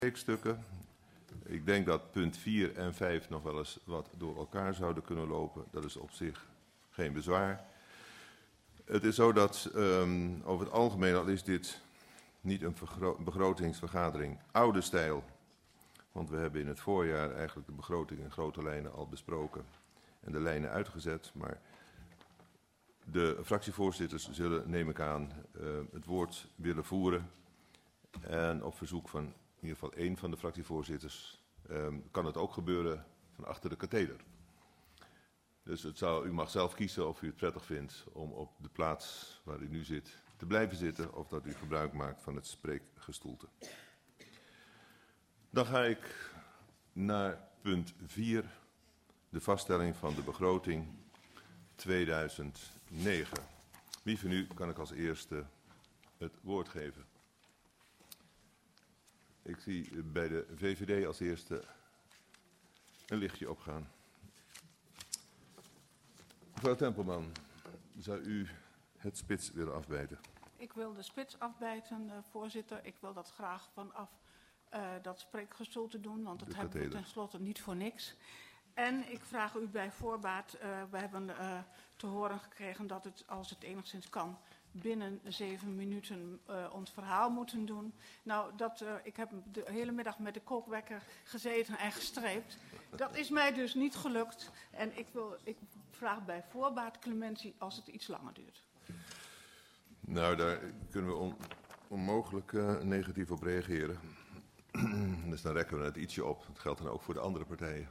Spreekstukken. Ik denk dat punt 4 en 5 nog wel eens wat door elkaar zouden kunnen lopen. Dat is op zich geen bezwaar. Het is zo dat over het algemeen, al is dit niet een begrotingsvergadering oude stijl. Want we hebben in het voorjaar eigenlijk de begroting in grote lijnen al besproken en de lijnen uitgezet. Maar de fractievoorzitters zullen, neem ik aan, het woord willen voeren. En op verzoek van in ieder geval één van de fractievoorzitters kan het ook gebeuren van achter de katheder. Dus u mag zelf kiezen of u het prettig vindt om op de plaats waar u nu zit te blijven zitten of dat u gebruik maakt van het spreekgestoelte. Dan ga ik naar punt 4, de vaststelling van de begroting 2009. Wie van u kan ik als eerste het woord geven? Ik zie bij de VVD als eerste een lichtje opgaan. Mevrouw Tempelman, zou u het spits willen afbijten? Ik wil de spits afbijten, voorzitter. Ik wil dat graag vanaf dat spreekgestoelte doen, want dat hebben we tenslotte niet voor niks. En ik vraag u bij voorbaat, we hebben te horen gekregen dat het, als het enigszins kan, binnen 7 minuten ons verhaal moeten doen. Nou, ik heb de hele middag met de kookwekker gezeten en gestreept. Dat is mij dus niet gelukt. En ik vraag bij voorbaat clementie als het iets langer duurt. Nou, daar kunnen we onmogelijk negatief op reageren. Dus dan rekken we het ietsje op. Dat geldt dan ook voor de andere partijen.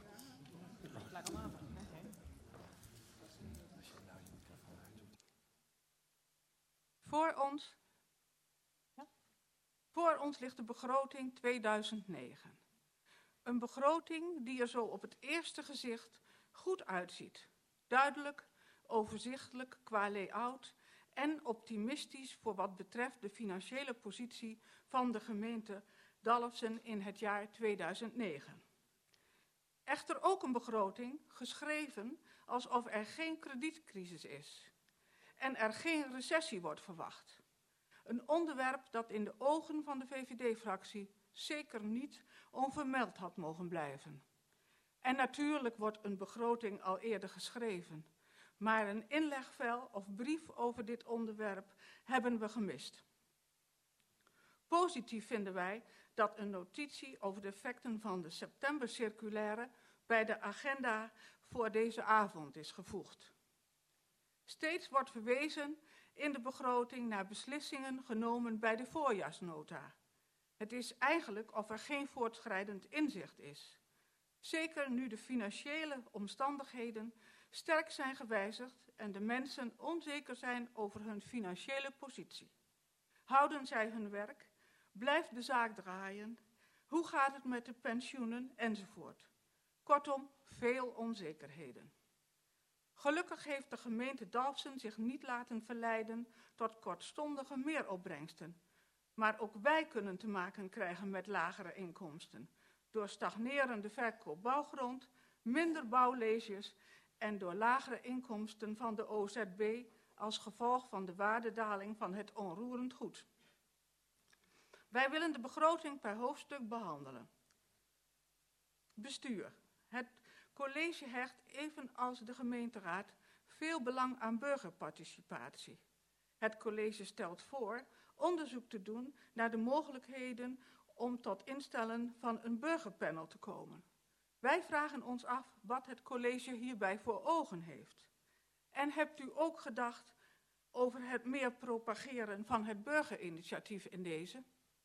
Voor ons ligt de begroting 2009. Een begroting die er zo op het eerste gezicht goed uitziet. Duidelijk, overzichtelijk qua layout en optimistisch voor wat betreft de financiële positie van de gemeente Dalfsen in het jaar 2009. Echter ook een begroting geschreven alsof er geen kredietcrisis is en er geen recessie wordt verwacht. Een onderwerp dat in de ogen van de VVD-fractie zeker niet onvermeld had mogen blijven. En natuurlijk wordt een begroting al eerder geschreven, maar een inlegvel of brief over dit onderwerp hebben we gemist. Positief vinden wij dat een notitie over de effecten van de septembercirculaire bij de agenda voor deze avond is gevoegd. Steeds wordt verwezen in de begroting naar beslissingen genomen bij de voorjaarsnota. Het is eigenlijk of er geen voortschrijdend inzicht is. Zeker nu de financiële omstandigheden sterk zijn gewijzigd en de mensen onzeker zijn over hun financiële positie. Houden zij hun werk? Blijft de zaak draaien? Hoe gaat het met de pensioenen? Enzovoort. Kortom, veel onzekerheden. Gelukkig heeft de gemeente Dalfsen zich niet laten verleiden tot kortstondige meeropbrengsten. Maar ook wij kunnen te maken krijgen met lagere inkomsten. Door stagnerende verkoop bouwgrond, minder bouwleges en door lagere inkomsten van de OZB als gevolg van de waardedaling van het onroerend goed. Wij willen de begroting per hoofdstuk behandelen. Bestuur. Het college hecht, evenals de gemeenteraad, veel belang aan burgerparticipatie. Het college stelt voor onderzoek te doen naar de mogelijkheden om tot instellen van een burgerpanel te komen. Wij vragen ons af wat het college hierbij voor ogen heeft. En hebt u ook gedacht over het meer propageren van het burgerinitiatief in deze?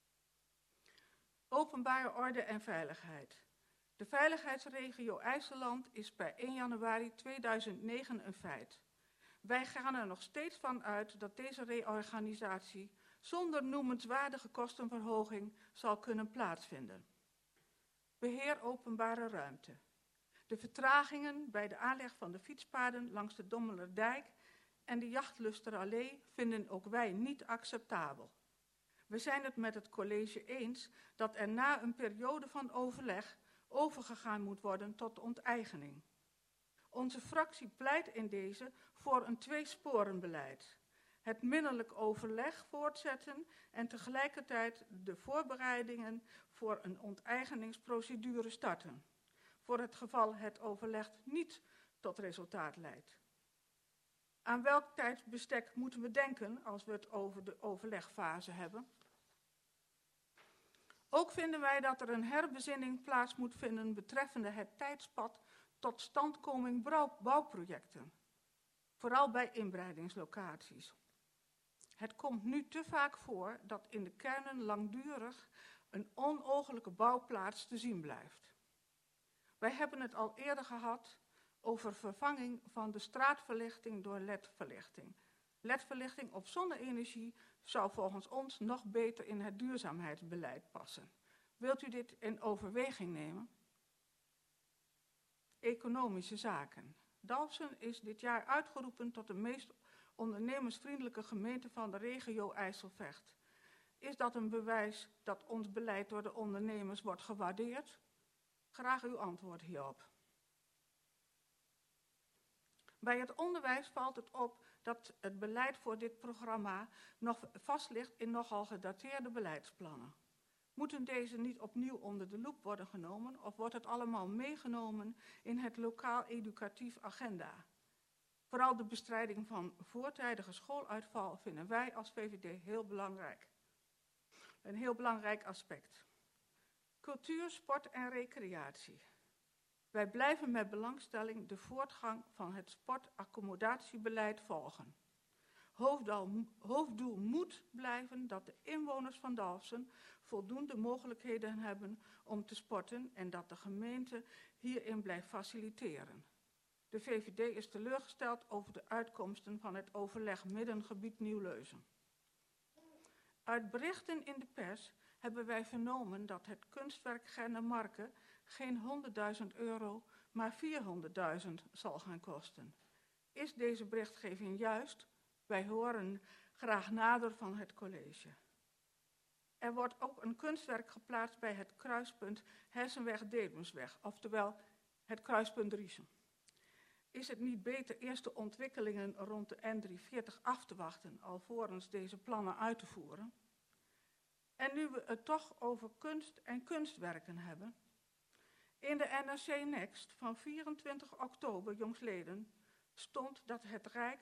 Openbare orde en veiligheid. De veiligheidsregio IJsseland is per 1 januari 2009 een feit. Wij gaan er nog steeds van uit dat deze reorganisatie zonder noemenswaardige kostenverhoging zal kunnen plaatsvinden. Beheer openbare ruimte. De vertragingen bij de aanleg van de fietspaden langs de Dommelerdijk en de Jachtlusterallee vinden ook wij niet acceptabel. We zijn het met het college eens dat er na een periode van overleg overgegaan moet worden tot onteigening. Onze fractie pleit in deze voor een tweesporenbeleid. het minderlijk overleg voortzetten en tegelijkertijd de voorbereidingen voor een onteigeningsprocedure starten, voor het geval het overleg niet tot resultaat leidt. Aan welk tijdsbestek moeten we denken als we het over de overlegfase hebben? Ook vinden wij dat er een herbezinning plaats moet vinden betreffende het tijdspad tot standkoming bouwprojecten, vooral bij inbreidingslocaties. Het komt nu te vaak voor dat in de kernen langdurig een onooglijke bouwplaats te zien blijft. Wij hebben het al eerder gehad over vervanging van de straatverlichting door LED-verlichting. LED-verlichting op zonne-energie zou volgens ons nog beter in het duurzaamheidsbeleid passen. Wilt u dit in overweging nemen? Economische zaken. Dalfsen is dit jaar uitgeroepen tot de meest ondernemersvriendelijke gemeente van de regio IJsselvecht. Is dat een bewijs dat ons beleid door de ondernemers wordt gewaardeerd? Graag uw antwoord hierop. Bij het onderwijs valt het op dat het beleid voor dit programma nog vast ligt in nogal gedateerde beleidsplannen. Moeten deze niet opnieuw onder de loep worden genomen of wordt het allemaal meegenomen in het lokaal educatief agenda? Vooral de bestrijding van voortijdige schooluitval vinden wij als VVD heel belangrijk. Een heel belangrijk aspect. Cultuur, sport en recreatie. Wij blijven met belangstelling de voortgang van het sportaccomodatiebeleid volgen. Hoofddoel moet blijven dat de inwoners van Dalfsen voldoende mogelijkheden hebben om te sporten en dat de gemeente hierin blijft faciliteren. De VVD is teleurgesteld over de uitkomsten van het overleg Middengebied Nieuw-Leuzen. Uit berichten in de pers hebben wij vernomen dat het kunstwerk Gernemarke geen 100.000 €, maar 400.000 zal gaan kosten. Is deze berichtgeving juist? Wij horen graag nader van het college. Er wordt ook een kunstwerk geplaatst bij het kruispunt Hessenweg-Dedemsweg, oftewel het kruispunt Driesen. Is het niet beter eerst de ontwikkelingen rond de N340 af te wachten, alvorens deze plannen uit te voeren? En nu we het toch over kunst en kunstwerken hebben. In de NRC Next van 24 oktober jongstleden stond dat het Rijk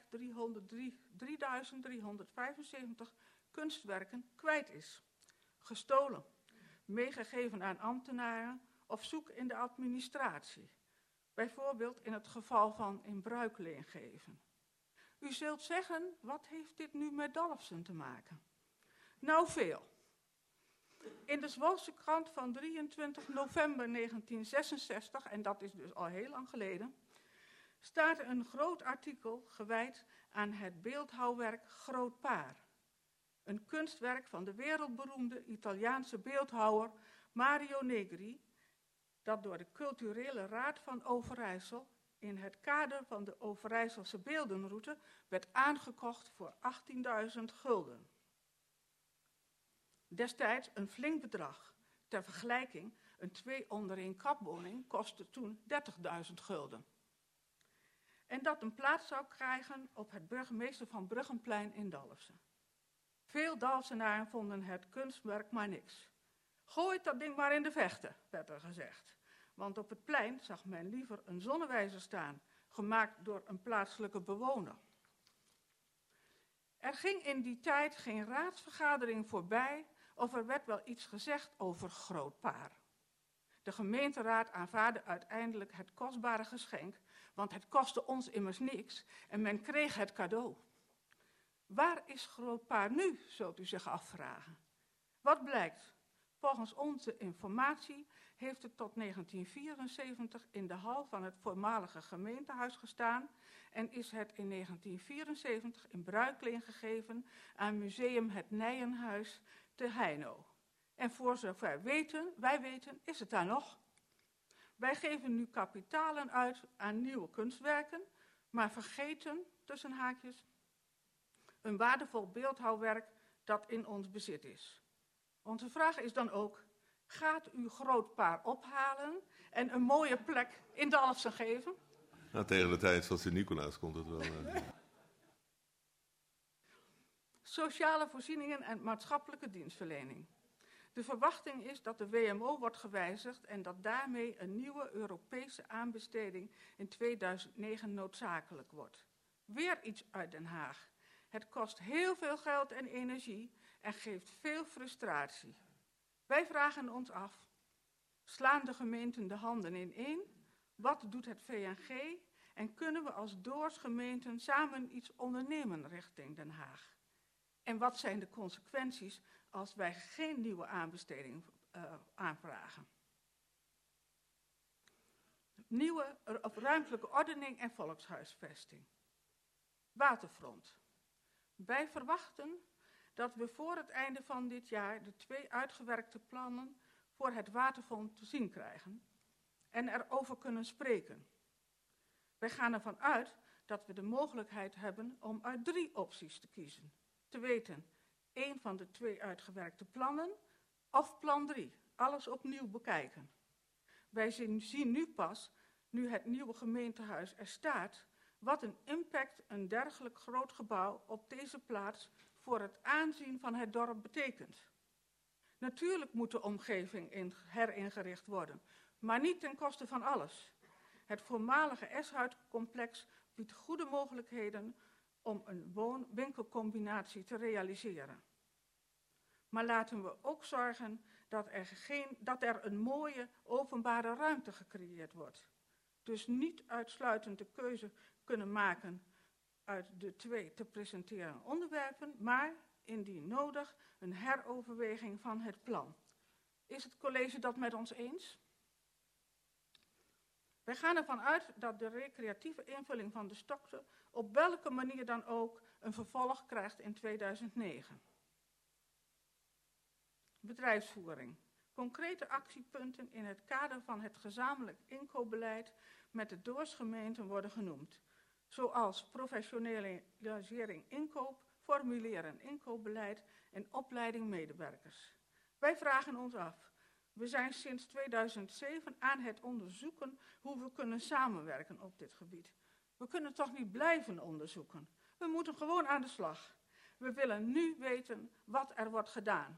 3.375 kunstwerken kwijt is. Gestolen, meegegeven aan ambtenaren of zoek in de administratie. Bijvoorbeeld in het geval van in bruikleen geven. U zult zeggen, wat heeft dit nu met Dalfsen te maken? Nou veel. In de Zwolse krant van 23 november 1966, en dat is dus al heel lang geleden, staat er een groot artikel gewijd aan het beeldhouwwerk Groot Paar. Een kunstwerk van de wereldberoemde Italiaanse beeldhouwer Mario Negri, dat door de Culturele Raad van Overijssel in het kader van de Overijsselse beeldenroute werd aangekocht voor 18.000 gulden. Destijds een flink bedrag. Ter vergelijking, een 2-onder-1 kapwoning kostte toen 30.000 gulden. En dat een plaats zou krijgen op het burgemeester van Bruggenplein in Dalfsen. Veel Dalfsenaren vonden het kunstwerk maar niks. Gooit dat ding maar in de vechten, werd er gezegd. Want op het plein zag men liever een zonnewijzer staan, gemaakt door een plaatselijke bewoner. Er ging in die tijd geen raadsvergadering voorbij of er werd wel iets gezegd over Groot Paar. De gemeenteraad aanvaardde uiteindelijk het kostbare geschenk, want het kostte ons immers niks en men kreeg het cadeau. Waar is Groot Paar nu, zult u zich afvragen. Wat blijkt? Volgens onze informatie heeft het tot 1974 in de hal van het voormalige gemeentehuis gestaan en is het in 1974 in bruikleen gegeven aan Museum Het Nijenhuis te Heino. En voor zover wij weten, is het daar nog. Wij geven nu kapitalen uit aan nieuwe kunstwerken, maar vergeten, tussen haakjes, een waardevol beeldhouwwerk dat in ons bezit is. Onze vraag is dan ook, gaat u Groot Paar ophalen en een mooie plek in Dalfsen geven? Nou, tegen de tijd van Sint-Nicolaas komt het wel. Sociale voorzieningen en maatschappelijke dienstverlening. De verwachting is dat de WMO wordt gewijzigd en dat daarmee een nieuwe Europese aanbesteding in 2009 noodzakelijk wordt. Weer iets uit Den Haag. Het kost heel veel geld en energie en geeft veel frustratie. Wij vragen ons af, slaan de gemeenten de handen ineen? Wat doet het VNG? En kunnen we als doorsgemeenten samen iets ondernemen richting Den Haag? En wat zijn de consequenties als wij geen nieuwe aanbesteding aanvragen? Nieuwe ruimtelijke ordening en volkshuisvesting. Waterfront. Wij verwachten dat we voor het einde van dit jaar de 2 uitgewerkte plannen voor het waterfront te zien krijgen en erover kunnen spreken. Wij gaan ervan uit dat we de mogelijkheid hebben om uit 3 opties te kiezen. Te weten, 1 van de 2 uitgewerkte plannen of plan 3, alles opnieuw bekijken. Wij zien nu pas, nu het nieuwe gemeentehuis er staat, wat een impact een dergelijk groot gebouw op deze plaats voor het aanzien van het dorp betekent. Natuurlijk moet de omgeving heringericht worden, maar niet ten koste van alles. Het voormalige Eshuiscomplex biedt goede mogelijkheden om een woon-winkelcombinatie te realiseren. Maar laten we ook zorgen dat er een mooie openbare ruimte gecreëerd wordt. Dus niet uitsluitend de keuze kunnen maken uit de 2 te presenteren onderwerpen, maar indien nodig een heroverweging van het plan. Is het college dat met ons eens? Wij gaan ervan uit dat de recreatieve invulling van de Stokte op welke manier dan ook een vervolg krijgt in 2009. Bedrijfsvoering. Concrete actiepunten in het kader van het gezamenlijk inkoopbeleid met de doorsgemeenten worden genoemd. Zoals professionalisering inkoop, formuleren inkoopbeleid en opleiding medewerkers. Wij vragen ons af. We zijn sinds 2007 aan het onderzoeken hoe we kunnen samenwerken op dit gebied. We kunnen toch niet blijven onderzoeken. We moeten gewoon aan de slag. We willen nu weten wat er wordt gedaan.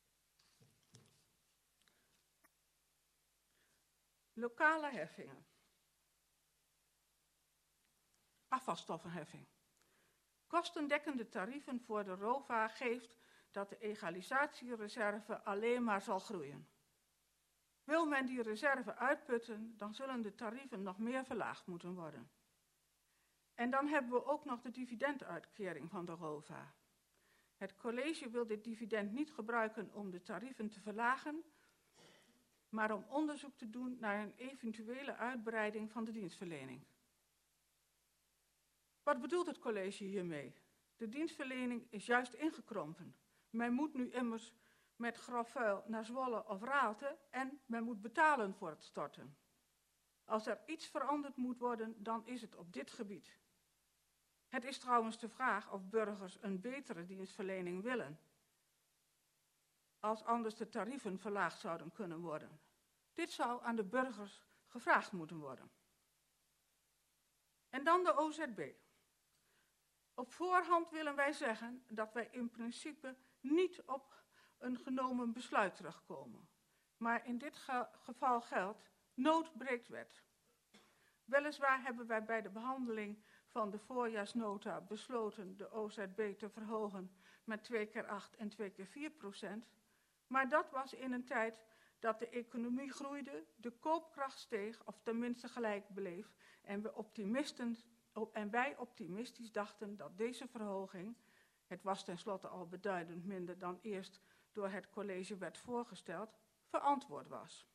Lokale heffingen. Afvalstoffenheffing. Kostendekkende tarieven voor de ROVA geeft dat de egalisatiereserve alleen maar zal groeien. Wil men die reserve uitputten, dan zullen de tarieven nog meer verlaagd moeten worden. En dan hebben we ook nog de dividenduitkering van de ROVA. Het college wil dit dividend niet gebruiken om de tarieven te verlagen, maar om onderzoek te doen naar een eventuele uitbreiding van de dienstverlening. Wat bedoelt het college hiermee? De dienstverlening is juist ingekrompen. Men moet nu immers met grof vuil naar Zwolle of Raalte en men moet betalen voor het storten. Als er iets veranderd moet worden, dan is het op dit gebied. Het is trouwens de vraag of burgers een betere dienstverlening willen, als anders de tarieven verlaagd zouden kunnen worden. Dit zou aan de burgers gevraagd moeten worden. En dan de OZB. Op voorhand willen wij zeggen dat wij in principe niet op een genomen besluit terugkomen. Maar in dit geval geldt, nood breekt wet. Weliswaar hebben wij bij de behandeling van de voorjaarsnota besloten de OZB te verhogen met 2 keer 8 en 2 keer 4%. Maar dat was in een tijd dat de economie groeide, de koopkracht steeg of tenminste gelijk bleef en wij optimistisch dachten dat deze verhoging, het was tenslotte al beduidend minder dan eerst door het college werd voorgesteld, verantwoord was.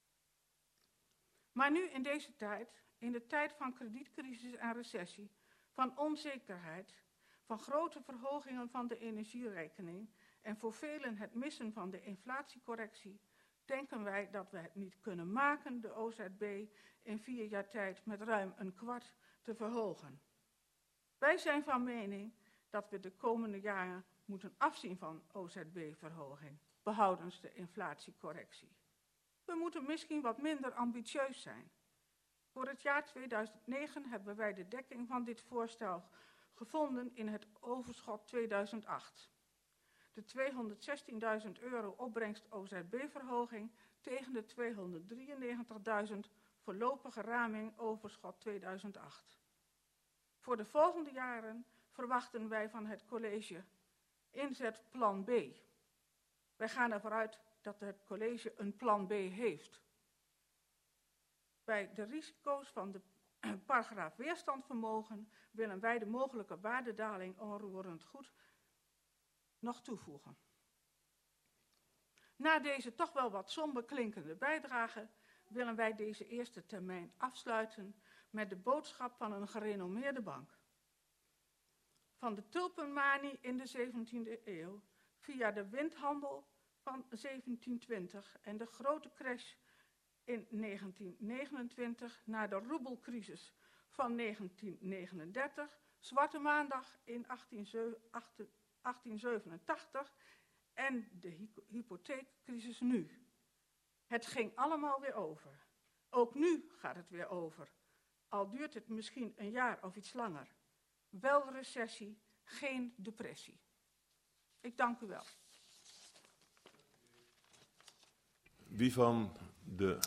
Maar nu in deze tijd, in de tijd van kredietcrisis en recessie, van onzekerheid, van grote verhogingen van de energierekening en voor velen het missen van de inflatiecorrectie, denken wij dat we het niet kunnen maken de OZB in 4 jaar tijd met ruim 1/4 te verhogen. Wij zijn van mening dat we de komende jaren moeten afzien van OZB-verhoging, behoudens de inflatiecorrectie. We moeten misschien wat minder ambitieus zijn. Voor het jaar 2009 hebben wij de dekking van dit voorstel gevonden in het overschot 2008. De €216.000 opbrengst OZB-verhoging tegen de €293.000 voorlopige raming overschot 2008. Voor de volgende jaren verwachten wij van het college inzet plan B. Wij gaan ervoor uit dat het college een plan B heeft. Bij de risico's van de paragraaf weerstandvermogen willen wij de mogelijke waardedaling onroerend goed nog toevoegen. Na deze toch wel wat somber klinkende bijdrage willen wij deze eerste termijn afsluiten met de boodschap van een gerenommeerde bank. Van de tulpenmanie in de 17e eeuw, via de windhandel van 1720 en de grote crash in 1929 naar de roebelcrisis van 1939, Zwarte Maandag in 1887 en de hypotheekcrisis nu. Het ging allemaal weer over. Ook nu gaat het weer over. Al duurt het misschien een jaar of iets langer. Wel recessie, geen depressie. Ik dank u wel. Wie van de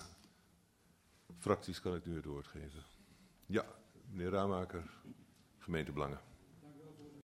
fracties kan ik nu het woord geven? Ja, meneer Ramaker, gemeentebelangen.